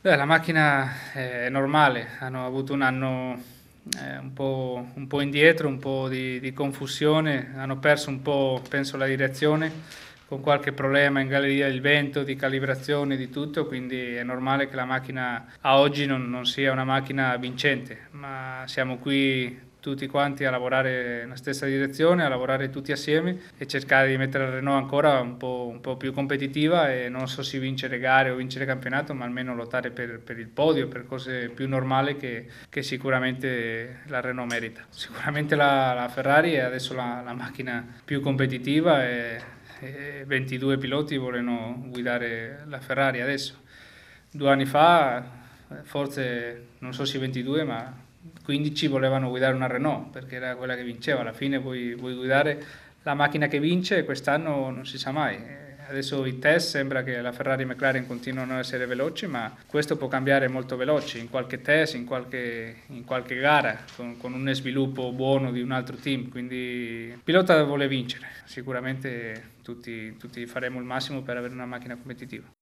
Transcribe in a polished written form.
Beh, la macchina è normale, hanno avuto un anno un po' indietro, un po' di confusione, hanno perso un po', penso, la direzione, con qualche problema in galleria del vento, di calibrazione, di tutto, quindi è normale che la macchina a oggi non sia una macchina vincente, ma siamo qui tutti quanti a lavorare nella stessa direzione, a lavorare tutti assieme e cercare di mettere la Renault ancora un po' più competitiva e non so se vincere gare o vincere campionato, ma almeno lottare per il podio, per cose più normali che sicuramente la Renault merita. Sicuramente la Ferrari è adesso la macchina più competitiva e 22 piloti vogliono guidare la Ferrari adesso. 2 anni fa, forse non so se 22, ma 15 volevano guidare una Renault perché era quella che vinceva. Alla fine vuoi guidare la macchina che vince e quest'anno non si sa mai. Adesso i test sembra che la Ferrari e McLaren continuano a essere veloci, ma questo può cambiare molto veloce in qualche test, in qualche gara, con un sviluppo buono di un altro team. Quindi il pilota vuole vincere, sicuramente tutti faremo il massimo per avere una macchina competitiva.